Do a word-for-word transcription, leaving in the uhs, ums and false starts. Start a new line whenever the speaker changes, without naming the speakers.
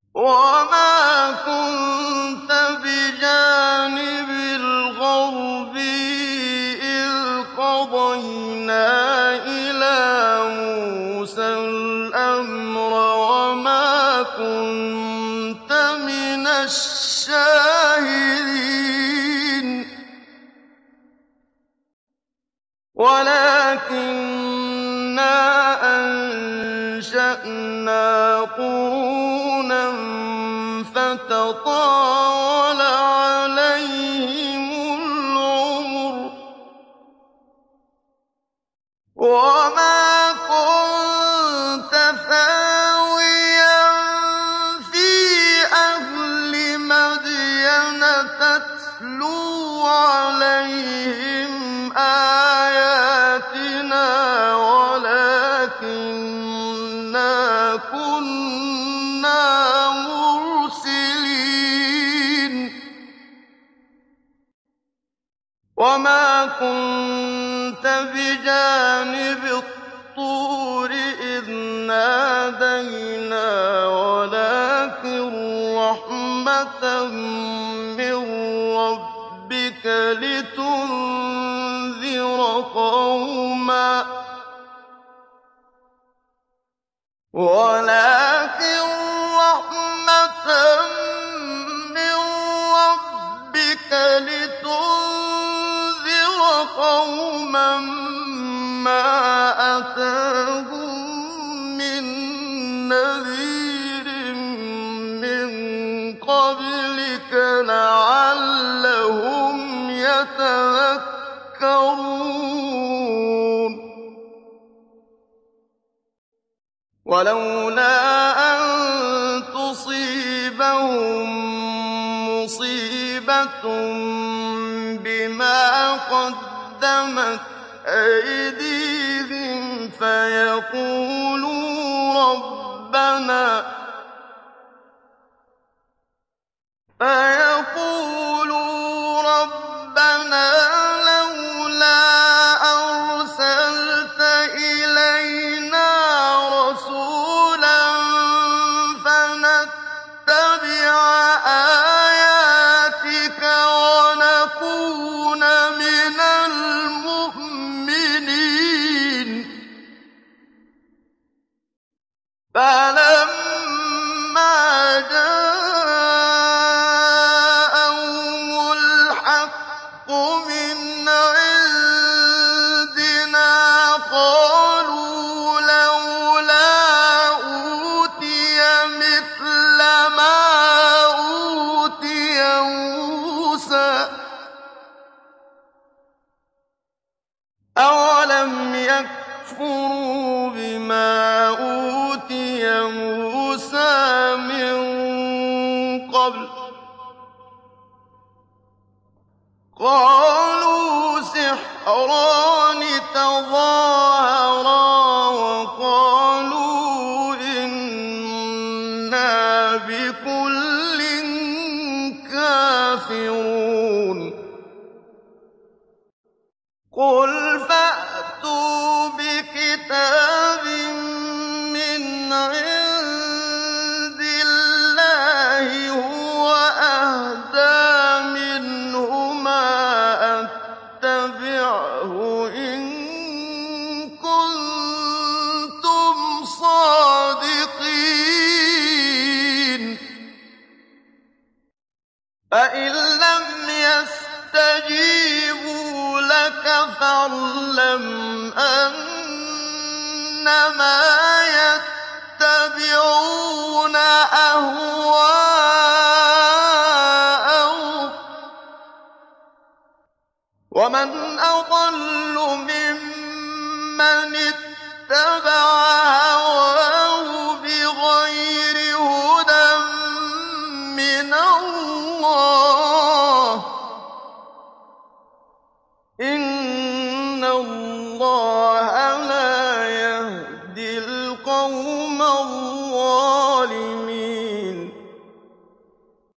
وَمَا كُنتَ بِجَانِبِ الْغَرْبِيِّ إِذْ قَضَيْنَا إِلَىٰ مُوسَى الْأَمْرَ وَمَا كُنتَ مِنَ الشَّاهِدِينَ وَلَٰكِنَّا أَنشَأْنَا قُرُونًا فَتَطَاوَلَ عَلَيْهِمُ الْعُمُرُ ۚ وَمَا كُنتَ ثَاوِيًا فِي أَهْلِ مَدْيَنَ تَتْلُو عَلَيْهِمْ آيَاتِنَا وَلَٰكِنَّا كُنَّا مُرْسِلِينَ وَمَا كُنتَ بِجَانِبِ الطُّورِ إِذْ نَادَيْنَا وَلَٰكِن رَّحْمَةً مِّن رَّبِّكَ لِتُنذِرَ قَوْمًا وَلَٰكِن رَّحْمَةً مِّن رَّبِّكَ لِتُنذِرَ قَوْمًا مَّا أَتَاهُم مِّن نَّذِيرٍ مِّن قَبْلِكَ لَعَلَّهُمْ يَتَذَكَّرُونَ وَلَوْلَا أَن تُصِيبَهُم مُّصِيبَةٌ بِمَا قَدَّمَتْ أَيْدِيهِمْ فَيَقُولُوا رَبَّنَا لَوْلَا أَرْسَلْتَ إِلَيْنَا رَسُولًا فَنَتَّبِعَ آيَاتِكَ وَنَكُونَ مِنَ الْمُؤْمِنِينَ فَلَمَّا جَاءَهُمُ الْحَقُّ مِنْ عِندِنَا قَالُوا لَوْلَا أُوتِيَ مِثْلَ مَا أُوتِيَ مُوسَىٰ ۚ أَوَلَمْ يَكْفُرُوا بِمَا أُوتِيَ مُوسَىٰ مِن قَبْلُ ۖ قَالُوا سِحْرَانِ تَظَاهَرَا وَقَالُوا إِنَّا بِكُلٍّ كَافِرُونَ قُلْ فَأْتُوا بِكِتَابٍ مِّنْ عِندِ اللَّهِ هُوَ أَهْدَىٰ مِنْهُمَا أَتَّبِعْهُ إِن كُنتُمْ صَادِقِينَ فَإِن لَّمْ يَسْتَجِيبُوا لَكَ فَاعْلَمْ أَنَّمَا يَتَّبِعُونَ أَهْوَاءَهُمْ ۚ وَمَنْ أَضَلُّ مِمَّنِ اتَّبَعَ هَوَاهُ بِغَيْرِ هُدًى مِّنَ اللَّهِ ۚ إِنَّ اللَّهَ